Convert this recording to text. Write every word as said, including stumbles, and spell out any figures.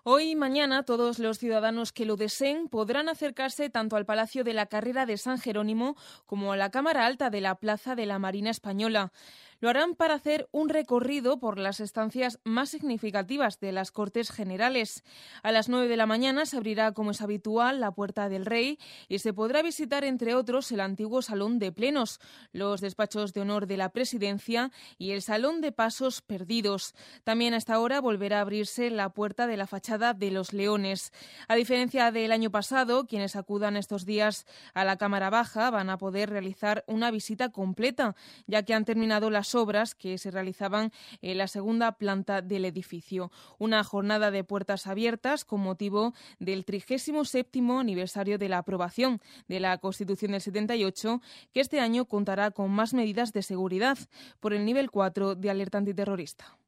Hoy y mañana todos los ciudadanos que lo deseen podrán acercarse tanto al Palacio de la Carrera de San Jerónimo como a la Cámara Alta de la Plaza de la Marina Española. Lo harán para hacer un recorrido por las estancias más significativas de las Cortes Generales. A las nueve de la mañana se abrirá, como es habitual, la Puerta del Rey y se podrá visitar, entre otros, el antiguo Salón de Plenos, los despachos de honor de la Presidencia y el Salón de Pasos Perdidos. También a esta hora volverá a abrirse la puerta de la fachada de los Leones. A diferencia del año pasado, quienes acudan estos días a la Cámara Baja van a poder realizar una visita completa, ya que han terminado las obras que se realizaban en la segunda planta del edificio. Una jornada de puertas abiertas con motivo del trigésimo séptimo aniversario de la aprobación de la Constitución del setenta y ocho, que este año contará con más medidas de seguridad por el nivel cuatro de alerta antiterrorista.